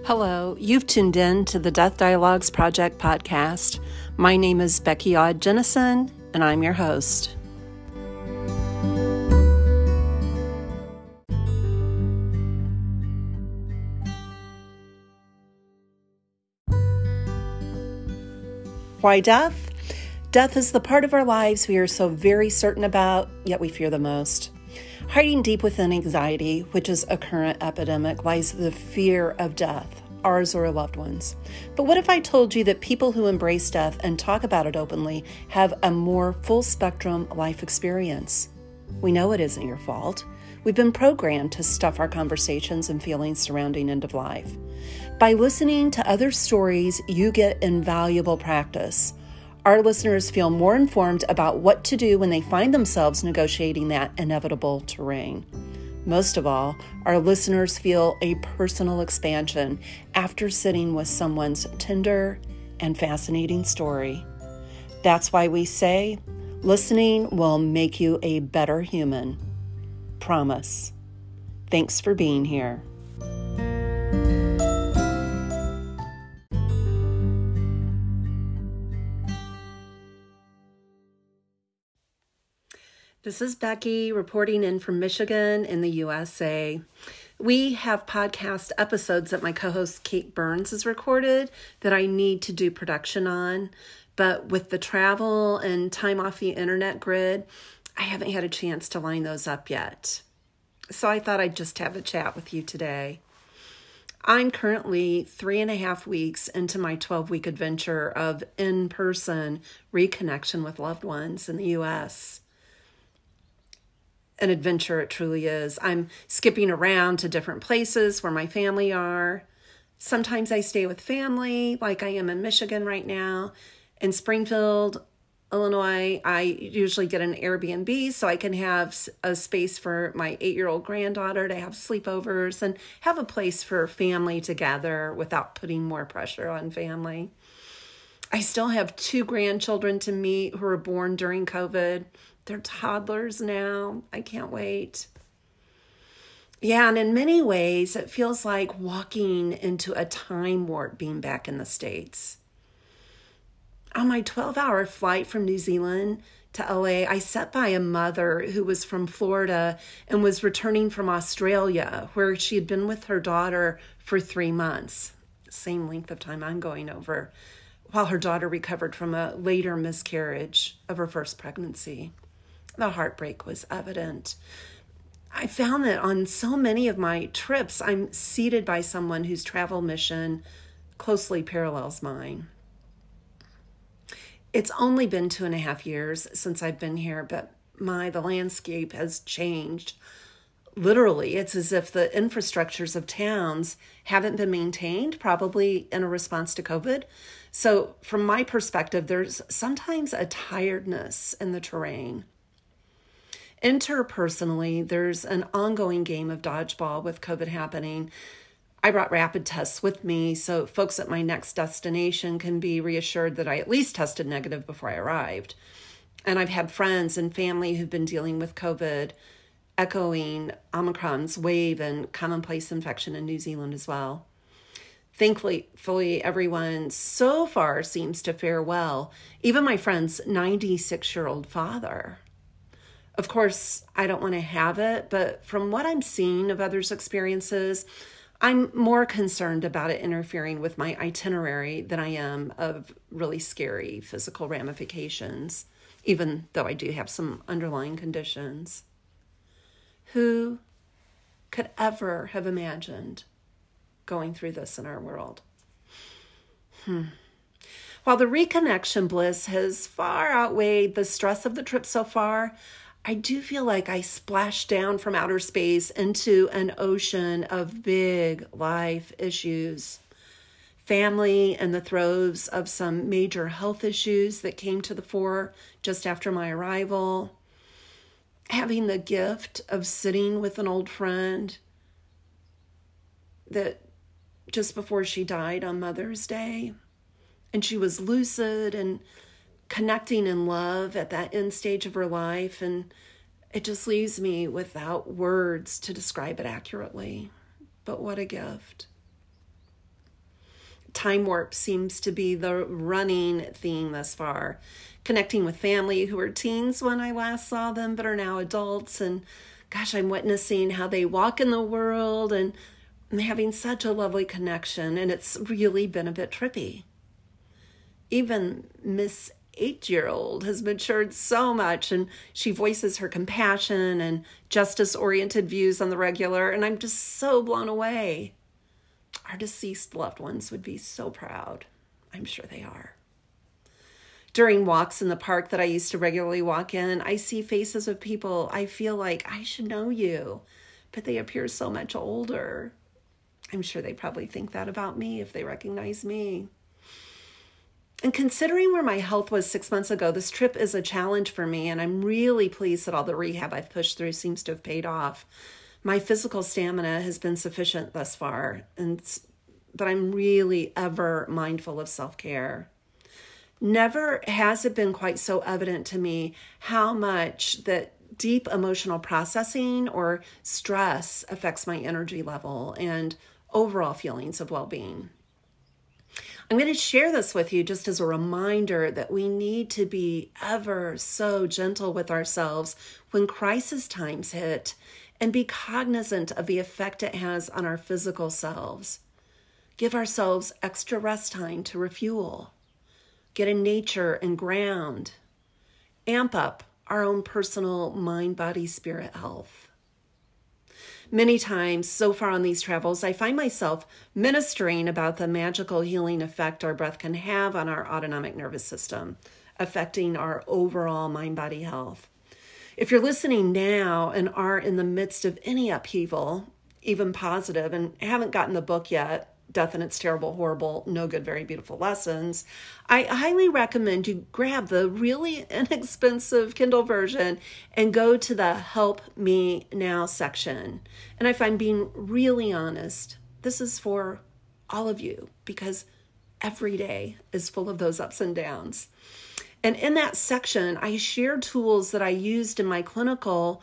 Hello, you've tuned in to the Death Dialogues Project podcast. My name is Becky Odd Jennison, and I'm your host. Why death? Death is the part of our lives we are so very certain about, yet we fear the most. Hiding deep within anxiety, which is a current epidemic, lies the fear of death, ours or a loved one's. But what if I told you that people who embrace death and talk about it openly have a more full-spectrum life experience? We know it isn't your fault. We've been programmed to stuff our conversations and feelings surrounding end of life. By listening to other stories, you get invaluable practice. Our listeners feel more informed about what to do when they find themselves negotiating that inevitable terrain. Most of all, our listeners feel a personal expansion after sitting with someone's tender and fascinating story. That's why we say, listening will make you a better human. Promise. Thanks for being here. This is Becky reporting in from Michigan in the USA. We have podcast episodes that my co-host Kate Burns has recorded that I need to do production on, but with the travel and time off the internet grid, I haven't had a chance to line those up yet. So I thought I'd just have a chat with you today. I'm currently 3.5 weeks into my 12-week adventure of in-person reconnection with loved ones in the U.S. An adventure it truly is. I'm skipping around to different places where my family are. Sometimes I stay with family, like I am in Michigan right now. In Springfield, Illinois, I usually get an Airbnb so I can have a space for my 8-year-old granddaughter to have sleepovers and have a place for family to gather without putting more pressure on family. I still have 2 grandchildren to meet who were born during COVID. They're toddlers now. I can't wait. Yeah, and in many ways, it feels like walking into a time warp being back in the States. On my 12-hour flight from New Zealand to LA, I sat by a mother who was from Florida and was returning from Australia, where she had been with her daughter for 3 months, same length of time I'm going over, while her daughter recovered from a later miscarriage of her first pregnancy. The heartbreak was evident. I found that on so many of my trips, I'm seated by someone whose travel mission closely parallels mine. It's only been 2.5 years since I've been here, but the landscape has changed. Literally, it's as if the infrastructures of towns haven't been maintained, probably in a response to COVID. So from my perspective, there's sometimes a tiredness in the terrain. Interpersonally, there's an ongoing game of dodgeball with COVID happening. I brought rapid tests with me so folks at my next destination can be reassured that I at least tested negative before I arrived. And I've had friends and family who've been dealing with COVID, echoing Omicron's wave and commonplace infection in New Zealand as well. Thankfully, everyone so far seems to fare well, even my friend's 96-year-old father. Of course, I don't want to have it, but from what I'm seeing of others' experiences, I'm more concerned about it interfering with my itinerary than I am of really scary physical ramifications, even though I do have some underlying conditions. Who could ever have imagined going through this in our world? While the reconnection bliss has far outweighed the stress of the trip so far, I do feel like I splashed down from outer space into an ocean of big life issues. Family in the throes of some major health issues that came to the fore just after my arrival. Having the gift of sitting with an old friend that just before she died on Mother's Day, and she was lucid and connecting in love at that end stage of her life, and it just leaves me without words to describe it accurately. But what a gift. time warp seems to be the running theme thus far. Connecting with family who were teens when I last saw them, but are now adults. And gosh, I'm witnessing how they walk in the world and having such a lovely connection. And it's really been a bit trippy. Even Miss 8-year-old has matured so much, and she voices her compassion and justice-oriented views on the regular. And I'm just so blown away. Our deceased loved ones would be so proud. I'm sure they are. During walks in the park that I used to regularly walk in, I see faces of people I feel like I should know you, but they appear so much older. I'm sure they probably think that about me if they recognize me. And considering where my health was 6 months ago, this trip is a challenge for me, and I'm really pleased that all the rehab I've pushed through seems to have paid off. My physical stamina has been sufficient thus far, but I'm really ever mindful of self-care. Never has it been quite so evident to me how much that deep emotional processing or stress affects my energy level and overall feelings of well-being. I'm going to share this with you just as a reminder that we need to be ever so gentle with ourselves when crisis times hit, and be cognizant of the effect it has on our physical selves. Give ourselves extra rest time to refuel. Get in nature and ground. Amp up our own personal mind, body, spirit health. Many times so far on these travels, I find myself ministering about the magical healing effect our breath can have on our autonomic nervous system, affecting our overall mind, body health. If you're listening now and are in the midst of any upheaval, even positive, and haven't gotten the book yet, Death and Its Terrible, Horrible, No Good, Very Beautiful Lessons, I highly recommend you grab the really inexpensive Kindle version and go to the Help Me Now section. And if I'm being really honest, this is for all of you, because every day is full of those ups and downs. And in that section, I share tools that I used in my clinical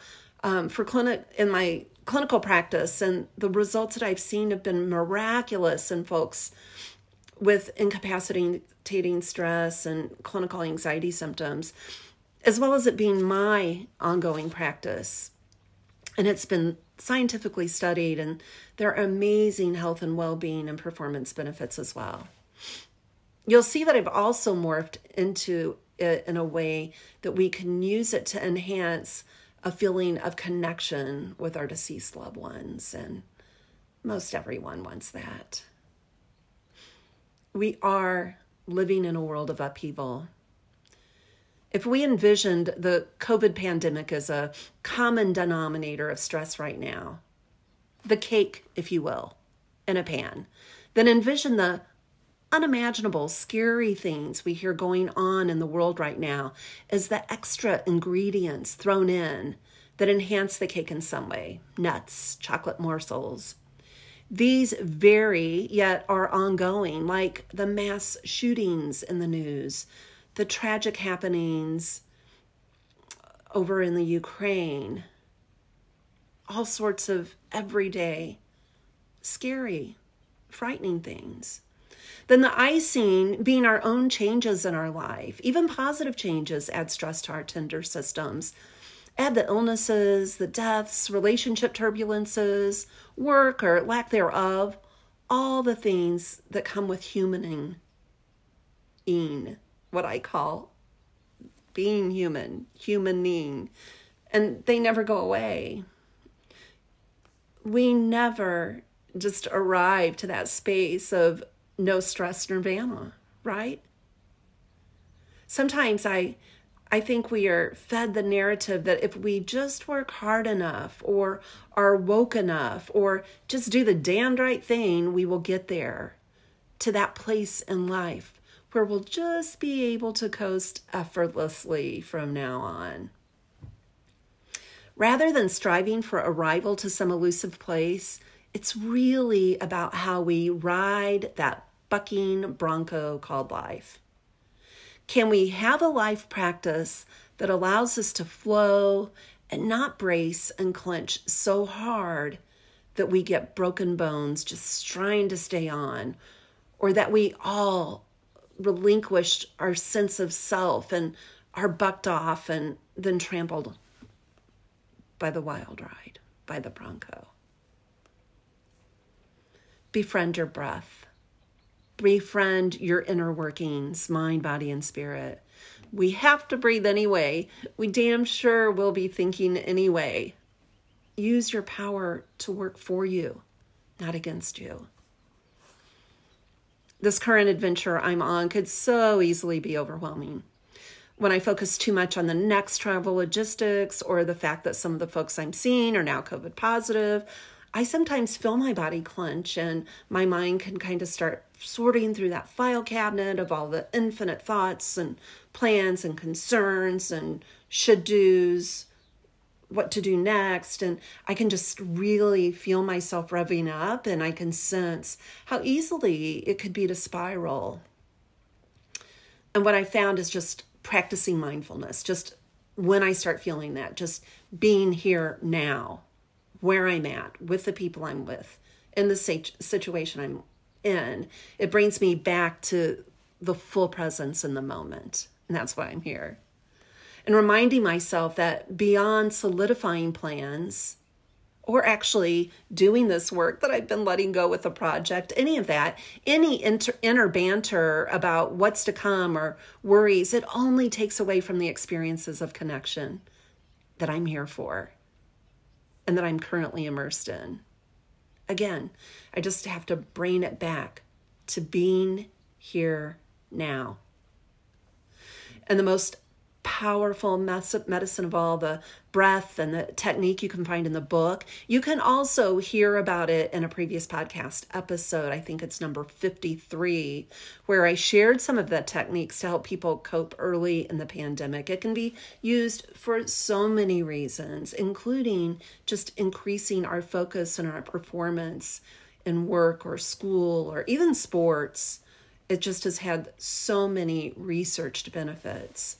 practice, and the results that I've seen have been miraculous in folks with incapacitating stress and clinical anxiety symptoms, as well as it being my ongoing practice. And it's been scientifically studied, and there are amazing health and well-being and performance benefits as well. You'll see that I've also morphed into it in a way that we can use it to enhance a feeling of connection with our deceased loved ones, and most everyone wants that. We are living in a world of upheaval. If we envisioned the COVID pandemic as a common denominator of stress right now, the cake, if you will, in a pan, then envision the unimaginable, scary things we hear going on in the world right now as the extra ingredients thrown in that enhance the cake in some way. Nuts, chocolate morsels. These vary, yet are ongoing, like the mass shootings in the news, the tragic happenings over in the Ukraine, all sorts of everyday, scary, frightening things. Then the icing being our own changes in our life. Even positive changes add stress to our tender systems. Add the illnesses, the deaths, relationship turbulences, work or lack thereof, all the things that come with humaning, what I call being human, humaning, and they never go away. We never just arrive to that space of no stress nirvana, right? Sometimes I think we are fed the narrative that if we just work hard enough or are woke enough or just do the damned right thing, we will get there to that place in life where we'll just be able to coast effortlessly from now on. Rather than striving for arrival to some elusive place, it's really about how we ride that bucking bronco called life. Can we have a life practice that allows us to flow and not brace and clench so hard that we get broken bones just trying to stay on, or that we all relinquished our sense of self and are bucked off and then trampled by the wild ride, by the bronco. Befriend your breath. Befriend your inner workings, mind, body, and spirit. We have to breathe anyway. We damn sure will be thinking anyway. Use your power to work for you, not against you. This current adventure I'm on could so easily be overwhelming. When I focus too much on the next travel logistics or the fact that some of the folks I'm seeing are now COVID positive, I sometimes feel my body clench and my mind can kind of start sorting through that file cabinet of all the infinite thoughts and plans and concerns and should-dos, what to do next. And I can just really feel myself revving up, and I can sense how easily it could be to spiral. And what I found is just practicing mindfulness, just when I start feeling that, just being here now, where I'm at, with the people I'm with, in the situation I'm in. It brings me back to the full presence in the moment. And that's why I'm here. And reminding myself that beyond solidifying plans, or actually doing this work that I've been letting go with the project, any of that, any inner banter about what's to come or worries, it only takes away from the experiences of connection that I'm here for and that I'm currently immersed in. Again, I just have to bring it back to being here now. And the most powerful medicine of all, the breath and the technique you can find in the book. You can also hear about it in a previous podcast episode. I think it's number 53, where I shared some of the techniques to help people cope early in the pandemic. It can be used for so many reasons, including just increasing our focus and our performance in work or school or even sports. It just has had so many researched benefits.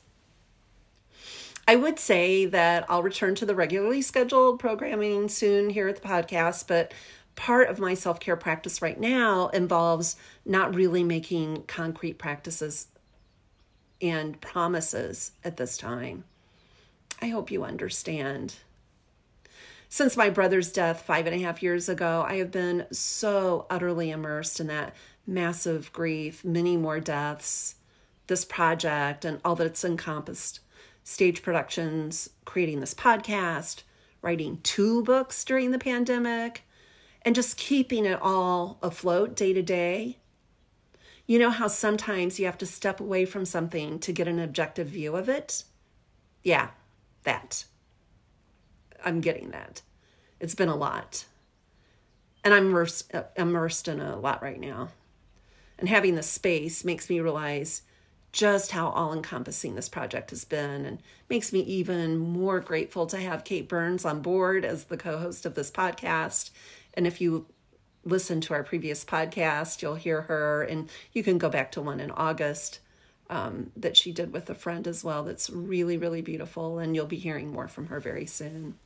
I would say that I'll return to the regularly scheduled programming soon here at the podcast, but part of my self-care practice right now involves not really making concrete practices and promises at this time. I hope you understand. Since my brother's death 5.5 years ago, I have been so utterly immersed in that massive grief, many more deaths, this project, and all that it's encompassed. Stage productions, creating this podcast, writing 2 books during the pandemic, and just keeping it all afloat day to day. You know how sometimes you have to step away from something to get an objective view of it? Yeah, that. I'm getting that. It's been a lot. And I'm immersed in a lot right now. And having this space makes me realize just how all-encompassing this project has been, and makes me even more grateful to have Kate Burns on board as the co-host of this podcast. And if you listen to our previous podcast, you'll hear her, and you can go back to one in August that she did with a friend as well. That's really, really beautiful, and you'll be hearing more from her very soon.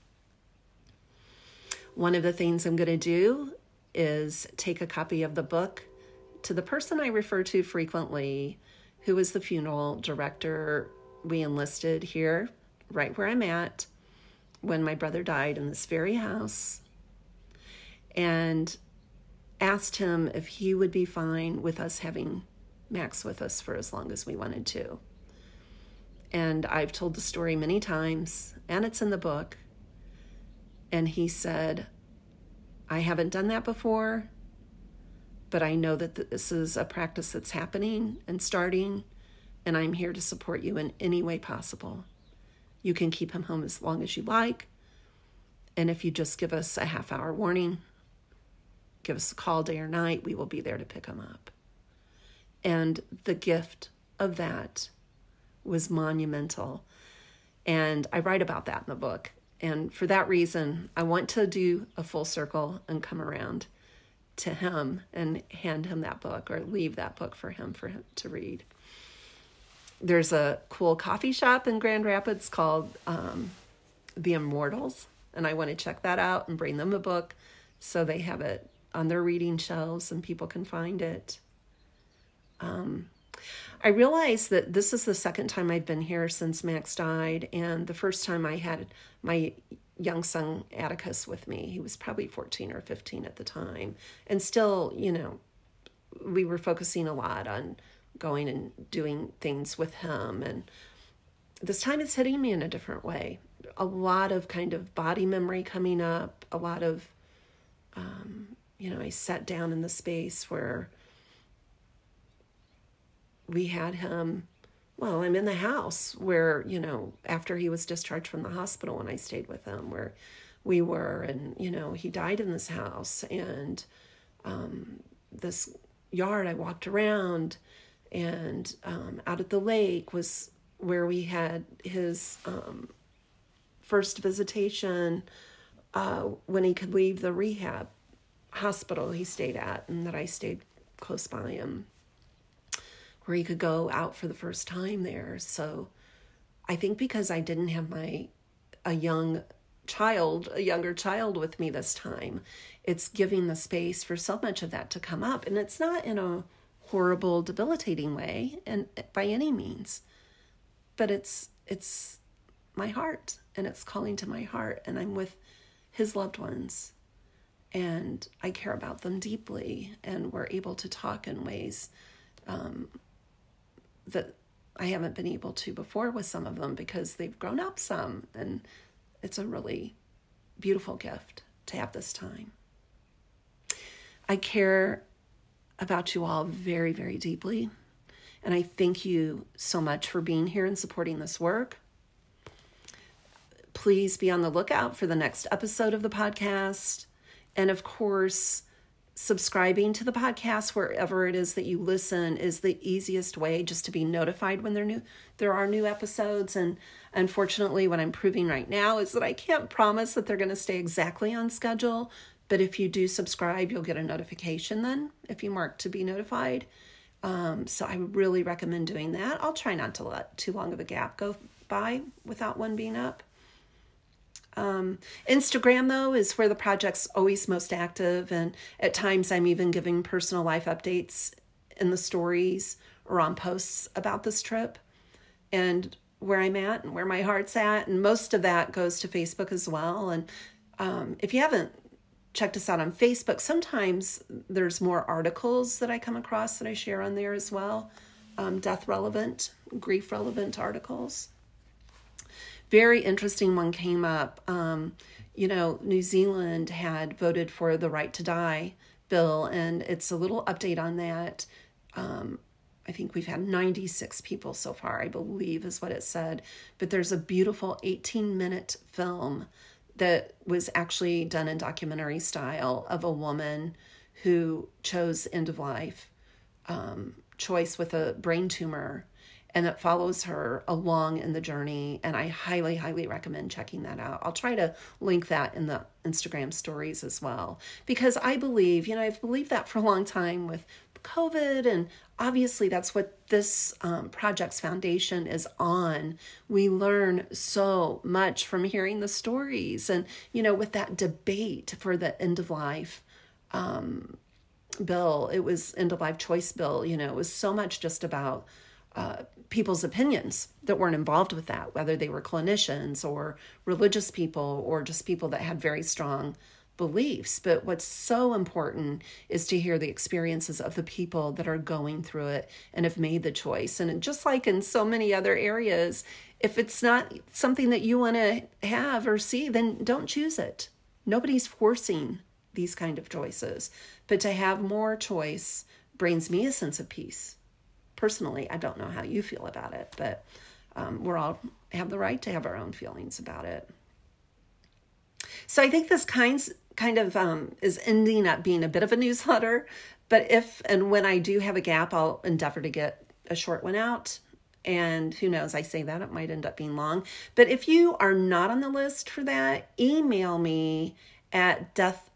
One of the things I'm going to do is take a copy of the book to the person I refer to frequently, who was the funeral director we enlisted here, right where I'm at, when my brother died in this very house, and asked him if he would be fine with us having Max with us for as long as we wanted to. And I've told the story many times, and it's in the book. And he said, I haven't done that before, but I know that this is a practice that's happening and starting, and I'm here to support you in any way possible. You can keep him home as long as you like, and if you just give us a half-hour warning, give us a call day or night, we will be there to pick him up. And the gift of that was monumental, and I write about that in the book. And for that reason, I want to do a full circle and come around to him and hand him that book, or leave that book for him to read. There's a cool coffee shop in Grand Rapids called The Immortals, and I want to check that out and bring them a book so they have it on their reading shelves and people can find it. I realized that this is the second time I've been here since Max died, and the first time I had my young son Atticus with me. He was probably 14 or 15 at the time, and still, we were focusing a lot on going and doing things with him, and this time it's hitting me in a different way. A lot of kind of body memory coming up, a lot of, I sat down in the space where we had him. Well, I'm in the house where, after he was discharged from the hospital and I stayed with him, where we were, and, he died in this house, and this yard I walked around, and out at the lake was where we had his first visitation when he could leave the rehab hospital he stayed at, and that I stayed close by him, where he could go out for the first time there. So I think because I didn't have a younger child with me this time, it's giving the space for so much of that to come up. And it's not in a horrible, debilitating way, and by any means, but it's my heart, and it's calling to my heart, and I'm with his loved ones, and I care about them deeply, and we're able to talk in ways that I haven't been able to before with some of them, because they've grown up some, and it's a really beautiful gift to have this time. I care about you all very, very deeply, and I thank you so much for being here and supporting this work. Please be on the lookout for the next episode of the podcast, and of course, subscribing to the podcast wherever it is that you listen is the easiest way just to be notified when there are new episodes. And unfortunately, what I'm proving right now is that I can't promise that they're going to stay exactly on schedule. But if you do subscribe, you'll get a notification then if you mark to be notified. So I really recommend doing that. I'll try not to let too long of a gap go by without one being up. Instagram, though, is where the project's always most active, and at times I'm even giving personal life updates in the stories or on posts about this trip and where I'm at and where my heart's at, and most of that goes to Facebook as well. And if you haven't checked us out on Facebook, sometimes there's more articles that I come across that I share on there as well, death-relevant, grief-relevant articles. Very interesting one came up. New Zealand had voted for the right to die bill, and it's a little update on that. I think we've had 96 people so far, I believe is what it said. But there's a beautiful 18-minute film that was actually done in documentary style of a woman who chose end of life choice with a brain tumor, and it follows her along in the journey. And I highly, highly recommend checking that out. I'll try to link that in the Instagram stories as well, because I believe, I've believed that for a long time with COVID, and obviously that's what this project's foundation is on. We learn so much from hearing the stories, and, with that debate for the end of life bill, it was end of life choice bill, it was so much just about people's opinions that weren't involved with that, whether they were clinicians or religious people or just people that had very strong beliefs. But what's so important is to hear the experiences of the people that are going through it and have made the choice. And just like in so many other areas, if it's not something that you want to have or see, then don't choose it. Nobody's forcing these kind of choices. But to have more choice brings me a sense of peace. Personally, I don't know how you feel about it, but we're all have the right to have our own feelings about it. So I think this kind of is ending up being a bit of a newsletter, but if and when I do have a gap, I'll endeavor to get a short one out. And who knows, I say that, it might end up being long. But if you are not on the list for that, email me at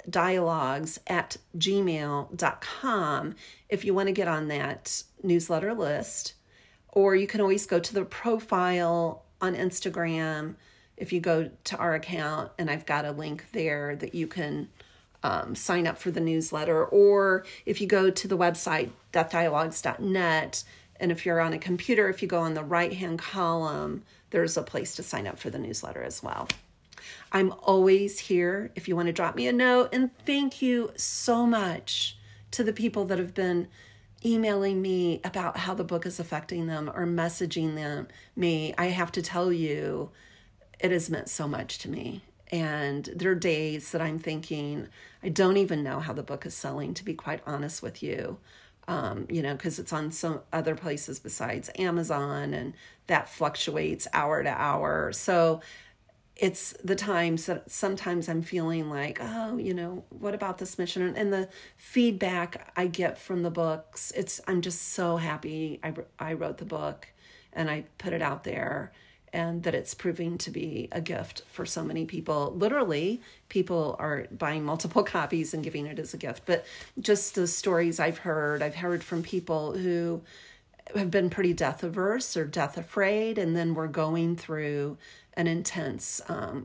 deathdialogues@gmail.com if you want to get on that newsletter list. Or you can always go to the profile on Instagram if you go to our account, and I've got a link there that you can sign up for the newsletter. Or if you go to the website, deathdialogues.net, and if you're on a computer, if you go on the right-hand column, there's a place to sign up for the newsletter as well. I'm always here if you want to drop me a note. And thank you so much to the people that have been emailing me about how the book is affecting them or messaging me. I have to tell you, it has meant so much to me. And there are days that I'm thinking, I don't even know how the book is selling, to be quite honest with you. Because it's on some other places besides Amazon, and that fluctuates hour to hour. So it's the times that sometimes I'm feeling like, what about this mission? And the feedback I get from the books, I'm just so happy I wrote the book and I put it out there, and that it's proving to be a gift for so many people. Literally, people are buying multiple copies and giving it as a gift. But just the stories I've heard from people who have been pretty death averse or death afraid, and then were going through an intense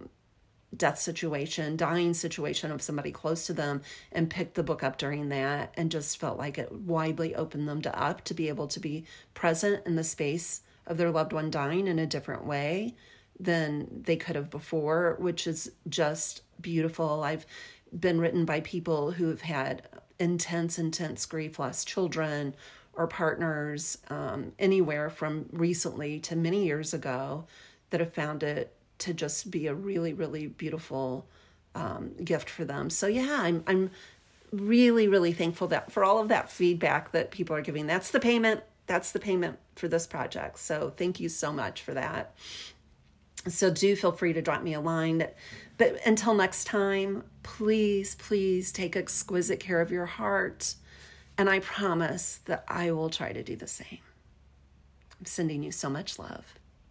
death situation, dying situation of somebody close to them, and picked the book up during that and just felt like it widely opened them up to be able to be present in the space of their loved one dying in a different way than they could have before, which is just beautiful. I've been written by people who have had intense grief, lost children or partners, anywhere from recently to many years ago, that have found it to just be a really, really beautiful gift for them. So yeah, I'm really, really thankful for all of that feedback that people are giving. That's the payment for this project. So thank you so much for that. So do feel free to drop me a line. But until next time, please, please take exquisite care of your heart. And I promise that I will try to do the same. I'm sending you so much love.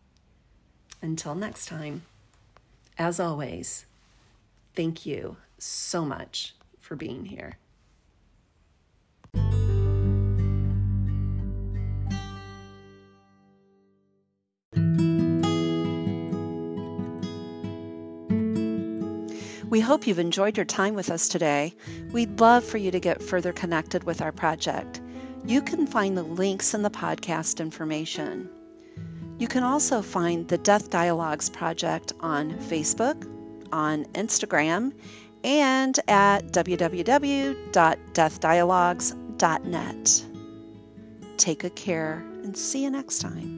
Until next time, as always, thank you so much for being here. We hope you've enjoyed your time with us today. We'd love for you to get further connected with our project. You can find the links in the podcast information. You can also find the Death Dialogues Project on Facebook, on Instagram, and at www.deathdialogues.net. Take good care and see you next time.